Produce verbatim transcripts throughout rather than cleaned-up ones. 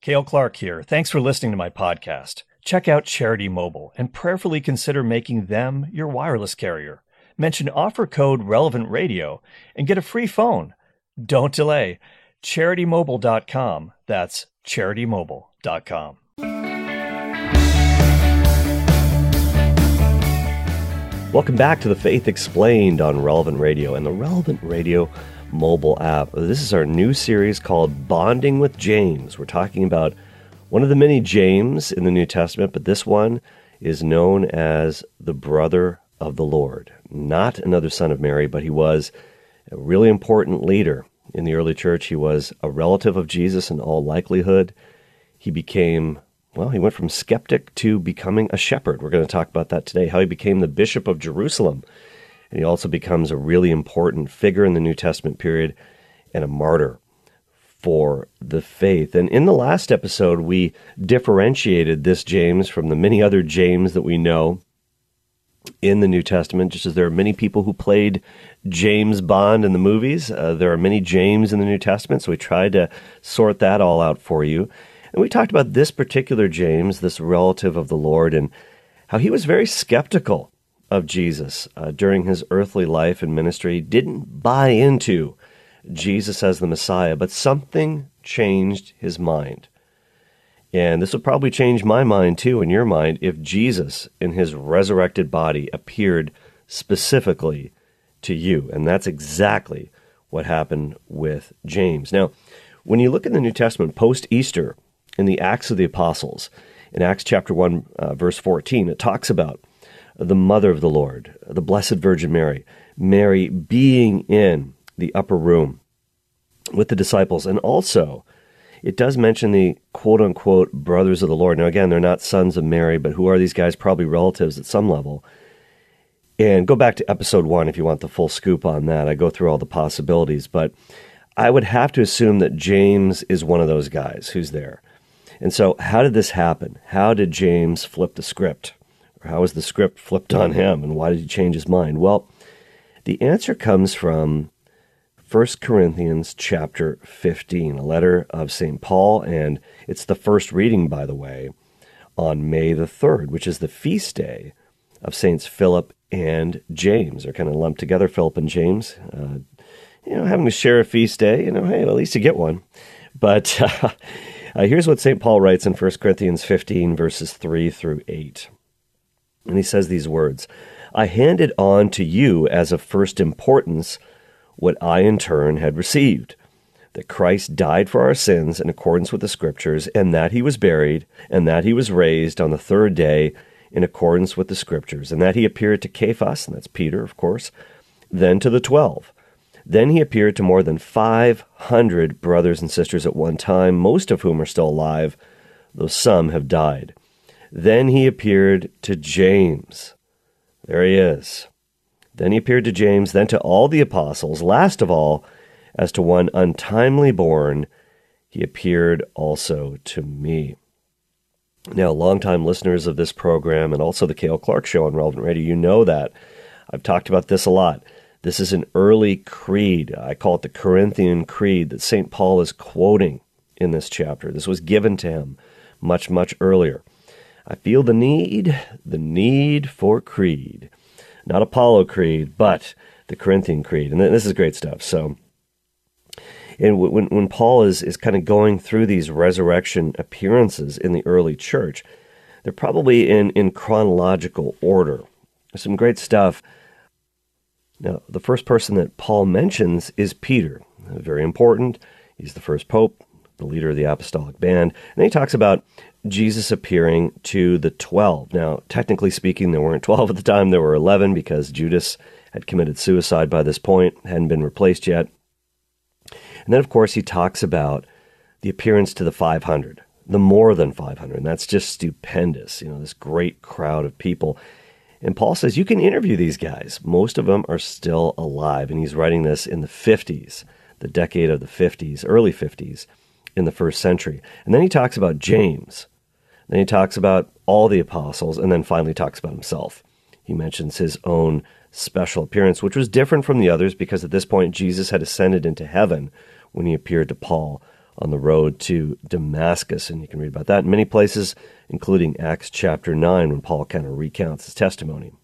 Cale Clark here. Thanks for listening to my podcast. Check out Charity Mobile and prayerfully consider making them your wireless carrier. Mention offer code Relevant Radio and get a free phone. Don't delay. charity mobile dot com. That's charity mobile dot com. Welcome back to The Faith Explained on Relevant Radio and the Relevant Radio mobile app. This is our new series called Bonding with James. We're talking about one of the many James in the New Testament, but this one is known as the brother of the Lord. Not another son of Mary, but he was a really important leader in the early church. He was a relative of Jesus in all likelihood. He became, well, he went from skeptic to becoming a shepherd. We're going to talk about that today, how he became the bishop of Jerusalem. And he also becomes a really important figure in the New Testament period and a martyr for the faith. And in the last episode, we differentiated this James from the many other James that we know in the New Testament. Just as there are many people who played James Bond in the movies, uh, there are many James in the New Testament, so we tried to sort that all out for you. And we talked about this particular James, this relative of the Lord, and how he was very skeptical of Jesus uh, during his earthly life and ministry. He didn't buy into Jesus as the Messiah, but something changed his mind. And this would probably change my mind too, and your mind, if Jesus in his resurrected body appeared specifically to you. And that's exactly what happened with James. Now, when you look in the New Testament post-Easter, in the Acts of the Apostles, in Acts chapter one, uh, verse fourteen, it talks about the mother of the Lord, the Blessed Virgin Mary, Mary being in the upper room with the disciples. And also, it does mention the quote-unquote brothers of the Lord. Now, again, they're not sons of Mary, but who are these guys? Probably relatives at some level. And go back to episode one if you want the full scoop on that. I go through all the possibilities, but I would have to assume that James is one of those guys who's there. And so how did this happen? How did James flip the script? Or how was the script flipped on him, and why did he change his mind? Well, the answer comes from First Corinthians chapter fifteen, a letter of Saint Paul, and it's the first reading, by the way, on May the third, which is the feast day of Saints Philip and James. They're kind of lumped together, Philip and James. Uh, you know, having to share a feast day, you know, hey, well, at least you get one. But uh, uh, here's what Saint Paul writes in First Corinthians fifteen, verses three through eight. And he says these words, "I handed on to you as of first importance what I in turn had received, that Christ died for our sins in accordance with the Scriptures, and that he was buried, and that he was raised on the third day in accordance with the Scriptures, and that he appeared to Cephas," and that's Peter, of course, "then to the twelve. Then he appeared to more than five hundred brothers and sisters at one time, most of whom are still alive, though some have died. Then he appeared to James." There he is. "Then he appeared to James, then to all the apostles. Last of all, as to one untimely born, he appeared also to me." Now, longtime listeners of this program and also the Cale Clark Show on Relevant Radio, you know that. I've talked about this a lot. This is an early creed. I call it the Corinthian Creed that Saint Paul is quoting in this chapter. This was given to him much, much earlier. I feel the need, the need for creed. Not Apollo Creed, but the Corinthian Creed. And this is great stuff. So, and when when Paul is, is kind of going through these resurrection appearances in the early church, they're probably in, in chronological order. There's some great stuff. Now, the first person that Paul mentions is Peter. Very important. He's the first pope, the leader of the apostolic band. And he talks about Jesus appearing to the twelve. Now, technically speaking, there weren't twelve at the time. There were eleven because Judas had committed suicide by this point, hadn't been replaced yet. And then, of course, he talks about the appearance to the five hundred, the more than five hundred. And that's just stupendous, you know, this great crowd of people. And Paul says, you can interview these guys. Most of them are still alive. And he's writing this in the fifties, the decade of the fifties, early fifties, in the first century. And then he talks about James. Then he talks about all the apostles, and then finally talks about himself. He mentions his own special appearance, which was different from the others because at this point Jesus had ascended into heaven when he appeared to Paul on the road to Damascus. And you can read about that in many places, including Acts chapter nine, when Paul kind of recounts his testimony.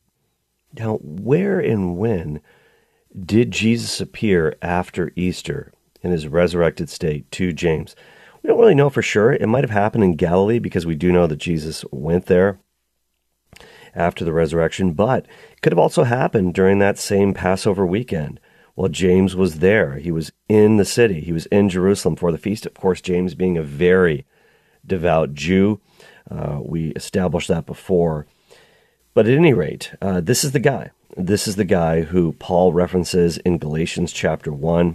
Now, where and when did Jesus appear after Easter in his resurrected state to James? We don't really know for sure. It might have happened in Galilee, because we do know that Jesus went there after the resurrection, but it could have also happened during that same Passover weekend while James was there. He was in the city. He was in Jerusalem for the feast. Of course, James being a very devout Jew. Uh, we established that before. But at any rate, uh, this is the guy. This is the guy who Paul references in Galatians chapter one,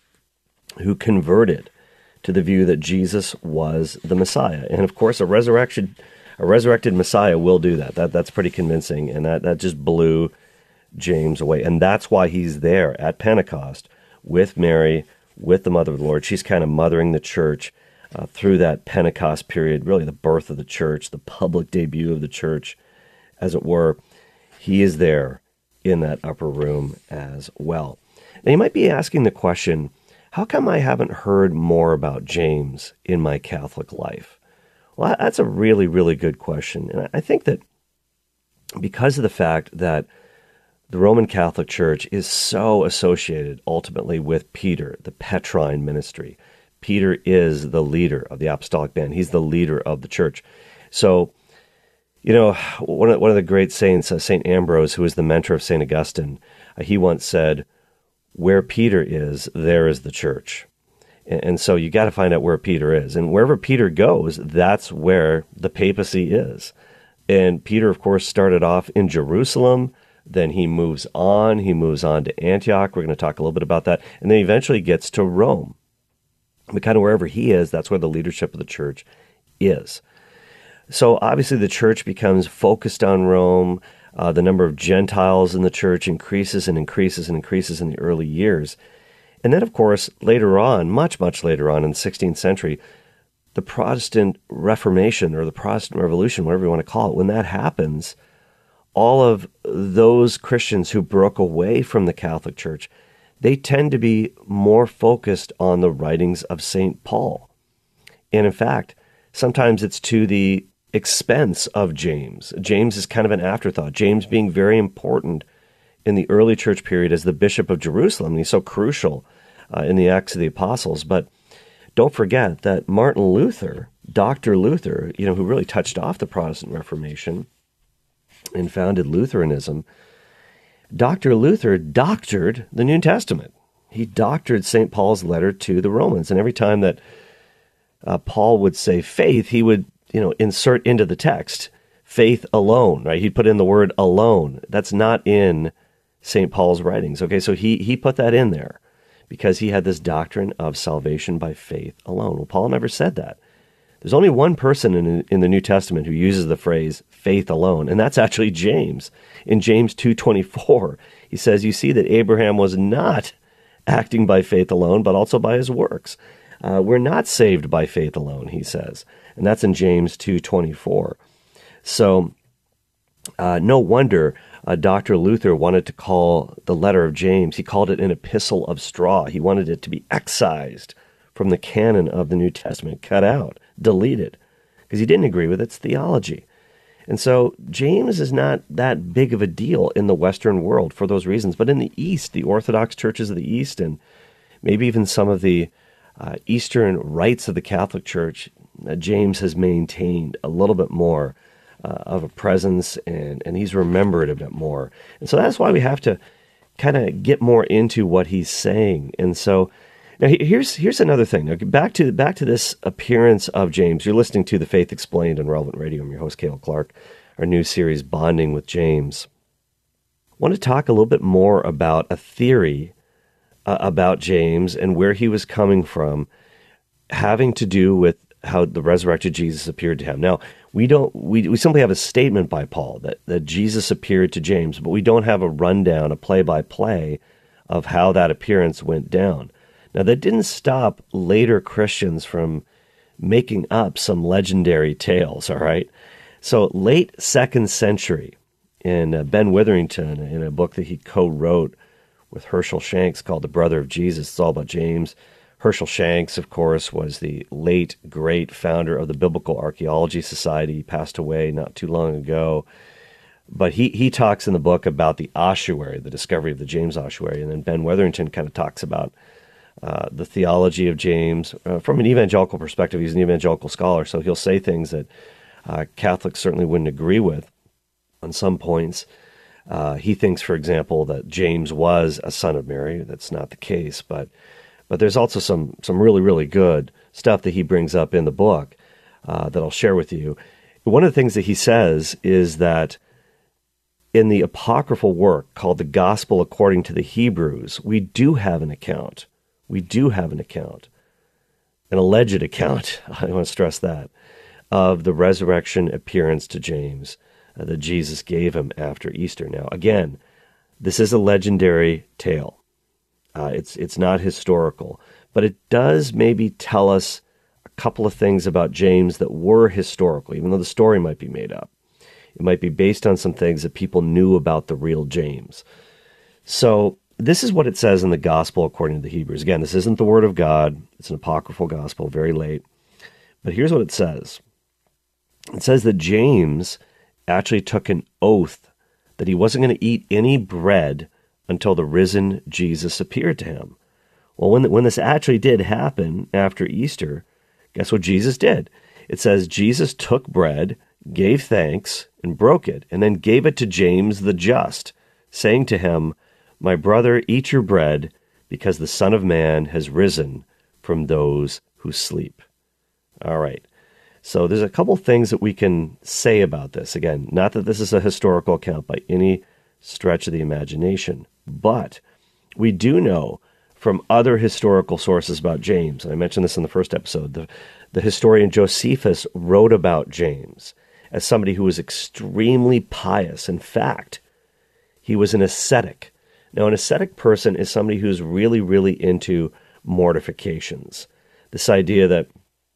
who converted to the view that Jesus was the Messiah. And of course, a resurrection, a resurrected Messiah will do that. That that's pretty convincing, and that, that just blew James away. And that's why he's there at Pentecost with Mary, with the mother of the Lord. She's kind of mothering the church uh, through that Pentecost period, really the birth of the church, the public debut of the church, as it were. He is there in that upper room as well. Now, you might be asking the question, how come I haven't heard more about James in my Catholic life? Well, that's a really, really good question. And I think that because of the fact that the Roman Catholic Church is so associated ultimately with Peter, the Petrine ministry. Peter is the leader of the apostolic band. He's the leader of the church. So, you know, one of, one of the great saints, uh, Saint Ambrose, who was the mentor of Saint Augustine, uh, he once said, "Where Peter is, there is the church." And, and so you got to find out where Peter is. And wherever Peter goes, that's where the papacy is. And Peter, of course, started off in Jerusalem. Then he moves on. He moves on to Antioch. We're going to talk a little bit about that. And then he eventually gets to Rome. But kind of wherever he is, that's where the leadership of the church is. So obviously the church becomes focused on Rome. Uh, the number of Gentiles in the church increases and increases and increases in the early years. And then, of course, later on, much, much later on in the sixteenth century, the Protestant Reformation or the Protestant Revolution, whatever you want to call it, when that happens, all of those Christians who broke away from the Catholic Church, they tend to be more focused on the writings of Saint Paul. And in fact, sometimes it's to the expense of James. James is kind of an afterthought. James being very important in the early church period as the Bishop of Jerusalem. And he's so crucial uh, in the Acts of the Apostles. But don't forget that Martin Luther, Doctor Luther, you know, who really touched off the Protestant Reformation and founded Lutheranism, Doctor Luther doctored the New Testament. He doctored Saint Paul's letter to the Romans. And every time that uh, Paul would say faith, he would, you know, insert into the text faith alone, right? He'd put in the word alone. That's not in Saint Paul's writings. Okay, so he he put that in there because he had this doctrine of salvation by faith alone. Well, Paul never said that. There's only one person in, in the New Testament who uses the phrase faith alone, and that's actually James. In James two twenty-four, he says, "You see that Abraham was not acting by faith alone, but also by his works. Uh, we're not saved by faith alone," he says. And that's in James two twenty-four. So uh, no wonder uh, Doctor Luther wanted to call the letter of James, he called it an epistle of straw. He wanted it to be excised from the canon of the New Testament, cut out, deleted, because he didn't agree with its theology. And so James is not that big of a deal in the Western world for those reasons. But in the East, the Orthodox churches of the East, and maybe even some of the uh, Eastern rites of the Catholic Church, uh, James has maintained a little bit more uh, of a presence, and, and he's remembered a bit more. And so that's why we have to kind of get more into what he's saying. And so now here's here's another thing. Now, back to back to this appearance of James. You're listening to The Faith Explained on Relevant Radio. I'm your host, Cale Clark, our new series, Bonding with James. I want to talk a little bit more about a theory uh, about James and where he was coming from, having to do with how the resurrected Jesus appeared to him. Now, we don't we we simply have a statement by Paul that, that Jesus appeared to James, but we don't have a rundown, a play-by-play of how that appearance went down. Now, that didn't stop later Christians from making up some legendary tales, all right? So late second century, in uh, Ben Witherington, in a book that he co-wrote with Herschel Shanks called The Brother of Jesus, it's all about James. Herschel Shanks, of course, was the late, great founder of the Biblical Archaeology Society. He passed away not too long ago. But he, he talks in the book about the ossuary, the discovery of the James ossuary. And then Ben Witherington kind of talks about uh, the theology of James. Uh, from an evangelical perspective, he's an evangelical scholar, so he'll say things that uh, Catholics certainly wouldn't agree with on some points. Uh, he thinks, for example, that James was a son of Mary. That's not the case, but but there's also some some really, really good stuff that he brings up in the book uh, that I'll share with you. One of the things that he says is that in the apocryphal work called the Gospel According to the Hebrews, we do have an account. We do have an account, an alleged account, I want to stress that, of the resurrection appearance to James uh, that Jesus gave him after Easter. Now, again, this is a legendary tale. Uh, it's it's not historical, but it does maybe tell us a couple of things about James that were historical, even though the story might be made up. It might be based on some things that people knew about the real James. So this is what it says in the Gospel according to the Hebrews. Again, this isn't the Word of God. It's an apocryphal gospel, very late. But here's what it says. It says that James actually took an oath that he wasn't going to eat any bread until the risen Jesus appeared to him. Well, when, when this actually did happen after Easter, guess what Jesus did? It says Jesus took bread, gave thanks, and broke it, and then gave it to James the just, saying to him, "My brother, eat your bread, because the Son of Man has risen from those who sleep." All right. So there's a couple things that we can say about this. Again, not that this is a historical account by any stretch of the imagination, but we do know from other historical sources about James, and I mentioned this in the first episode, the, the historian Josephus wrote about James as somebody who was extremely pious. In fact, he was an ascetic. Now, an ascetic person is somebody who's really, really into mortifications. This idea that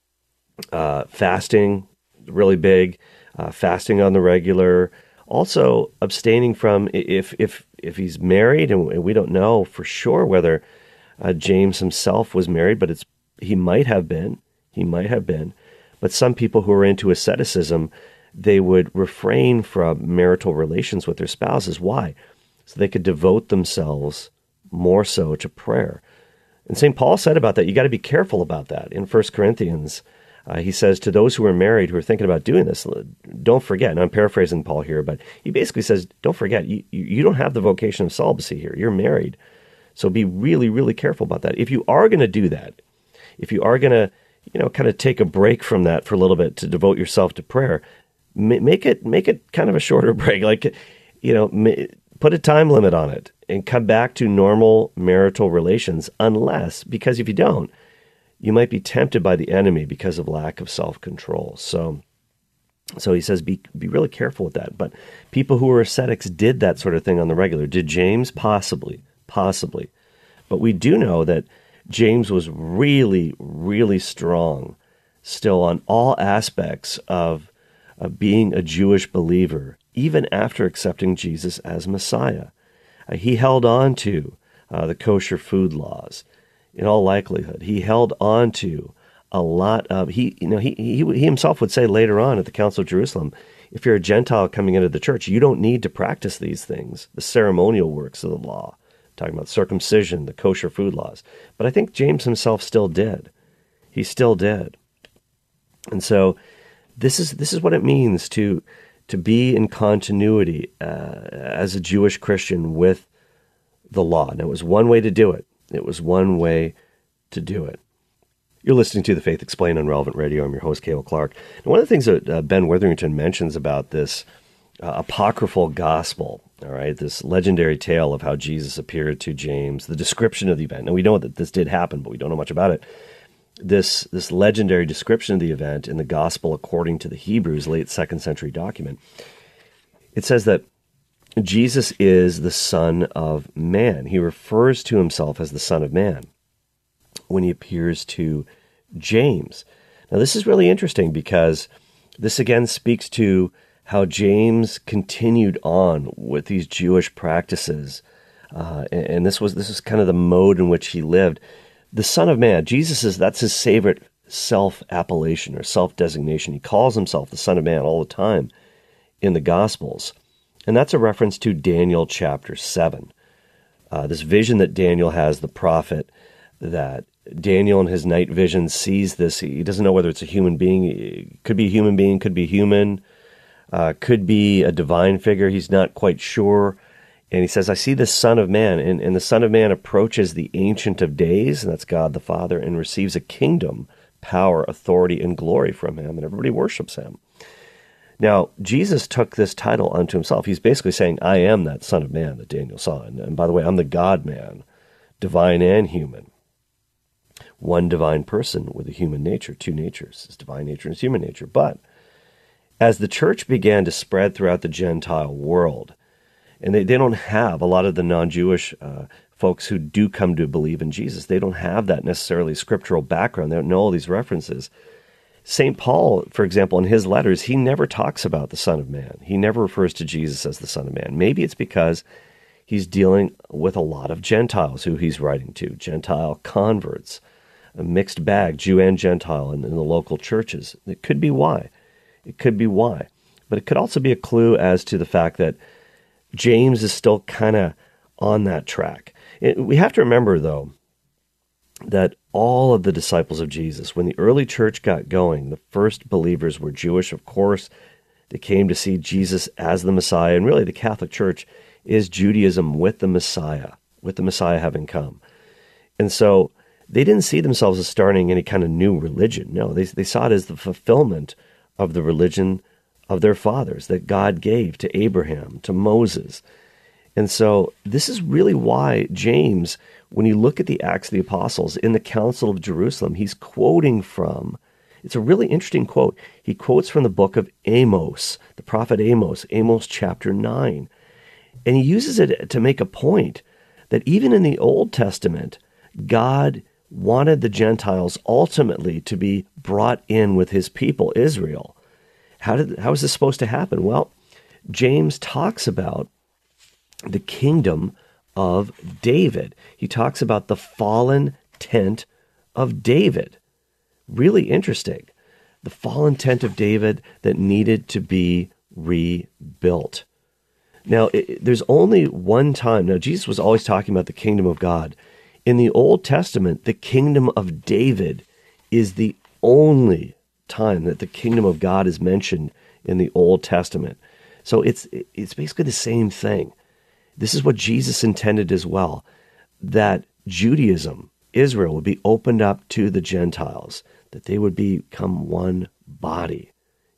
uh, fasting, really big, uh, fasting on the regular, also abstaining from, if if if he's married, and we don't know for sure whether uh, James himself was married, but it's he might have been, he might have been. But some people who are into asceticism, they would refrain from marital relations with their spouses. Why? So they could devote themselves more so to prayer. And Saint Paul said about that, you got to be careful about that. In First Corinthians, uh, he says to those who are married who are thinking about doing this, don't forget, and I'm paraphrasing Paul here, but he basically says, don't forget, you, you don't have the vocation of celibacy here. You're married. So be really, really careful about that. If you are going to do that, if you are going to, you know, kind of take a break from that for a little bit to devote yourself to prayer, make it make it kind of a shorter break. Like, you know, put a time limit on it and come back to normal marital relations, unless, because if you don't, you might be tempted by the enemy because of lack of self-control. So so he says, be be really careful with that. But people who were ascetics did that sort of thing on the regular. Did James? Possibly, possibly. But we do know that James was really, really strong still on all aspects of, of being a Jewish believer, even after accepting Jesus as Messiah. Uh, he held on to uh, the kosher food laws. In all likelihood, he held on to a lot of, he, you know, he, he, he himself would say later on at the Council of Jerusalem, if you're a Gentile coming into the church, you don't need to practice these things, the ceremonial works of the law, talking about circumcision, the kosher food laws. But I think James himself still did. He still did. And so this is this is what it means to to be in continuity uh, as a Jewish Christian with the law. And it was one way to do it. It was one way to do it. You're listening to The Faith Explained on Relevant Radio. I'm your host, Cale Clark. And one of the things that uh, Ben Witherington mentions about this uh, apocryphal gospel, all right, this legendary tale of how Jesus appeared to James, the description of the event. Now, we know that this did happen, but we don't know much about it. This this legendary description of the event in the Gospel according to the Hebrews, late second century document, it says that Jesus is the Son of Man. He refers to himself as the Son of Man when he appears to James. Now, this is really interesting because this again speaks to how James continued on with these Jewish practices, uh, and, and this was this was kind of the mode in which he lived. the Son of Man, Jesus is, that's his favorite self-appellation or self-designation. He calls himself the Son of Man all the time in the Gospels. And that's a reference to Daniel chapter seven. Uh, this vision that Daniel has, the prophet, that Daniel in his night vision sees this. He doesn't know whether it's a human being. It could be a human being, could be human, uh, could be a divine figure. He's not quite sure. And he says, I see the Son of Man. And, and the Son of Man approaches the Ancient of Days, and that's God the Father, and receives a kingdom, power, authority, and glory from him. And everybody worships him. Now, Jesus took this title unto himself. He's basically saying, I am that Son of Man that Daniel saw. And, and by the way, I'm the God-man, divine and human. One divine person with a human nature, two natures, his divine nature and his human nature. But as the church began to spread throughout the Gentile world, and they, they don't have a lot of the non-Jewish uh, folks who do come to believe in Jesus, they don't have that necessarily scriptural background. They don't know all these references. Saint Paul, for example, in his letters, he never talks about the Son of Man. He never refers to Jesus as the Son of Man. Maybe it's because he's dealing with a lot of Gentiles who he's writing to, Gentile converts, a mixed bag, Jew and Gentile in, in the local churches. It could be why. It could be why. But it could also be a clue as to the fact that James is still kind of on that track. It, we have to remember, though, that all of the disciples of Jesus, when the early church got going, the first believers were Jewish, of course. They came to see Jesus as the Messiah. And really, the Catholic Church is Judaism with the Messiah, with the Messiah having come. And so they didn't see themselves as starting any kind of new religion. No, they, they saw it as the fulfillment of the religion of their fathers that God gave to Abraham, to Moses. And so this is really why James, when you look at the Acts of the Apostles in the Council of Jerusalem, he's quoting from, it's a really interesting quote. He quotes from the book of Amos, the prophet Amos, Amos chapter nine. And he uses it to make a point that even in the Old Testament, God wanted the Gentiles ultimately to be brought in with his people, Israel. How did, how is this supposed to happen? Well, James talks about the kingdom of David. He talks about the fallen tent of David. Really interesting. The fallen tent of David that needed to be rebuilt. Now, it, there's only one time. Now, Jesus was always talking about the kingdom of God. In the Old Testament, the kingdom of David is the only time that the kingdom of God is mentioned in the Old Testament. So it's it's basically the same thing. This is what Jesus intended as well, that Judaism, Israel, would be opened up to the Gentiles, that they would become one body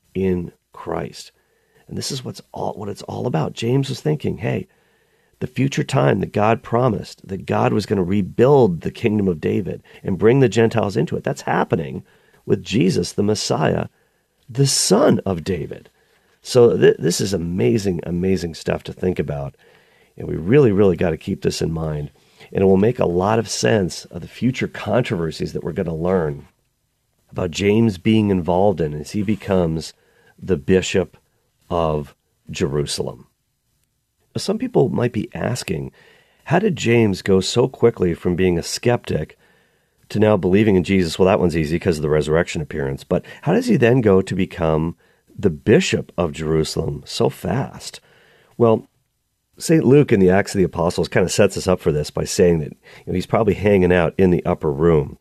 in Christ. And this is what's all what it's all about. James was thinking, hey, the future time that God promised, that God was going to rebuild the kingdom of David and bring the Gentiles into it. That's happening with Jesus, the Messiah, the son of David. So th- this is amazing, amazing stuff to think about. And we really, really got to keep this in mind. And it will make a lot of sense of the future controversies that we're going to learn about James being involved in as he becomes the bishop of Jerusalem. Some people might be asking, how did James go so quickly from being a skeptic to now believing in Jesus? Well, that one's easy because of the resurrection appearance. But how does he then go to become the bishop of Jerusalem so fast? Well, Saint Luke in the Acts of the Apostles kind of sets us up for this by saying that, you know, he's probably hanging out in the upper room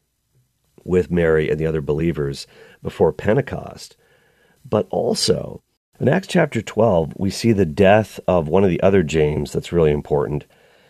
with Mary and the other believers before Pentecost. But also, in Acts chapter twelve, we see the death of one of the other James that's really important.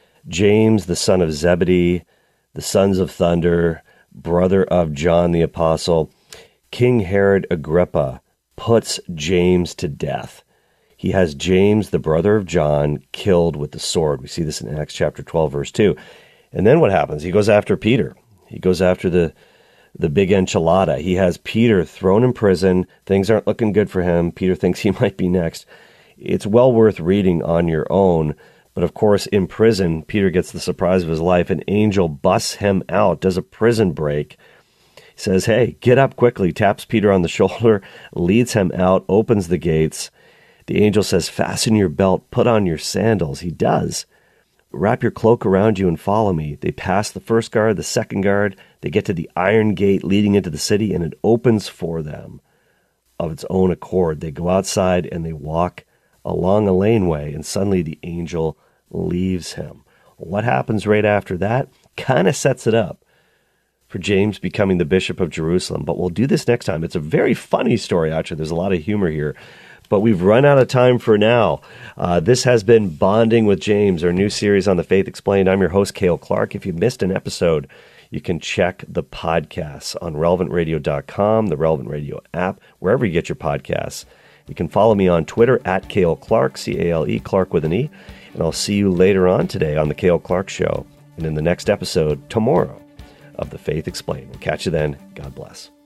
James, the son of Zebedee, the sons of thunder, brother of John the Apostle. King Herod Agrippa puts James to death. He has James, the brother of John, killed with the sword. We see this in Acts chapter twelve, verse two. And then what happens? He goes after Peter. He goes after the, the big enchilada. He has Peter thrown in prison. Things aren't looking good for him. Peter thinks he might be next. It's well worth reading on your own. But of course, in prison, Peter gets the surprise of his life. An angel busts him out, does a prison break, says, hey, get up quickly, taps Peter on the shoulder, leads him out, opens the gates. The angel says, fasten your belt, put on your sandals. He does. wrap your cloak around you and follow me. They pass the first guard, the second guard. They get to the iron gate leading into the city, and it opens for them of its own accord. They go outside and they walk along a laneway, and suddenly the angel leaves him. What happens right after that kind of sets it up for James becoming the Bishop of Jerusalem. But we'll do this next time. It's a very funny story, actually. There's a lot of humor here. But we've run out of time for now. Uh, this has been Bonding with James, our new series on the Faith Explained. I'm your host, Cale Clark. If you missed an episode, you can check the podcasts on relevant radio dot com, the Relevant Radio app, wherever you get your podcasts. You can follow me on Twitter at Cale Clark, C A L E, Clark with an E. And I'll see you later on today on The Cale Clark Show and in the next episode tomorrow of The Faith Explained. We'll catch you then. God bless.